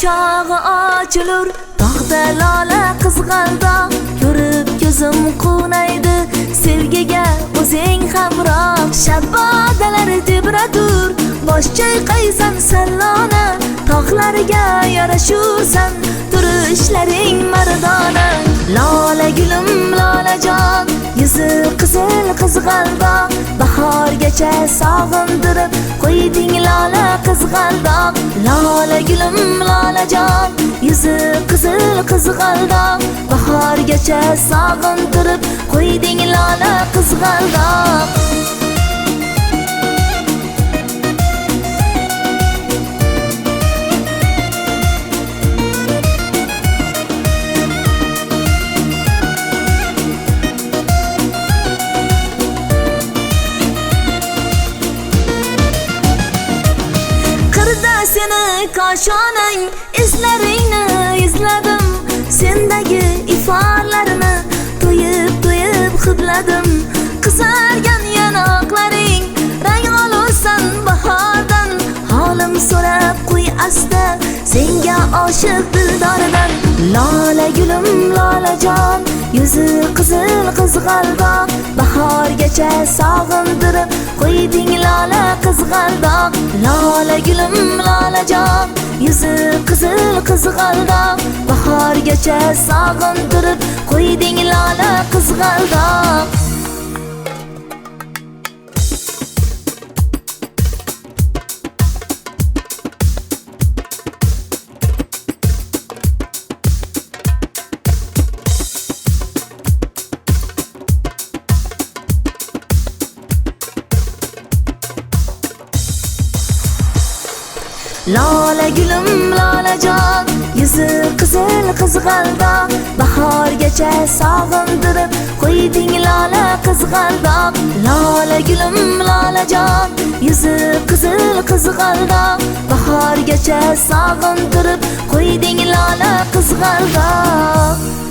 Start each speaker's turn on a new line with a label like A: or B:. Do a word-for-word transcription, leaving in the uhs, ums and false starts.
A: quchog'i ochilur, tog'da lola qizg'aldoq, ko'rib ko'zim quvnaydi, sevgiga o'zing hamroh. Shabodalar tebratur, bosh chayqaysan sallona, tog'larga yarashursan, turishlaring mardona. Lola gulim lolajon, yuzi qizil qizg'aldoq, bahorgacha sog'indirib qo'yding lola qizg'aldoq. Lola gulim lolajon, yuzi qizil qizg'aldoq, bahorgacha sog'indirib qo'yding lola qizg'aldoq. Seni koshonang, izlaringni izladim, sendagi iforlarni to'yib to'yib hidladim. Qizargan yanoqlaring, rang olursan bahordan, holim so'rab qo'y asta, senga oshiq dildordan. Lola gulim lolajon, yuzi qizil qizg'aldoq, bahorgacha sog'indirib qo'yding lola qizg'aldoq. Lola gulim lolajon, yuzi qizil qizg'aldoq, bahorgacha sog'indirib qo'yding lola qizg'aldoq. Lola gulim lolajon, yuzi qizil qizg'aldoq, bahorgacha sog'indirib qo'yding lola qizg'aldoq. Lola gulim lolajon, yuzi qizil qizg'aldoq, bahorgacha sog'indirib qo'yding lola qizg'aldoq.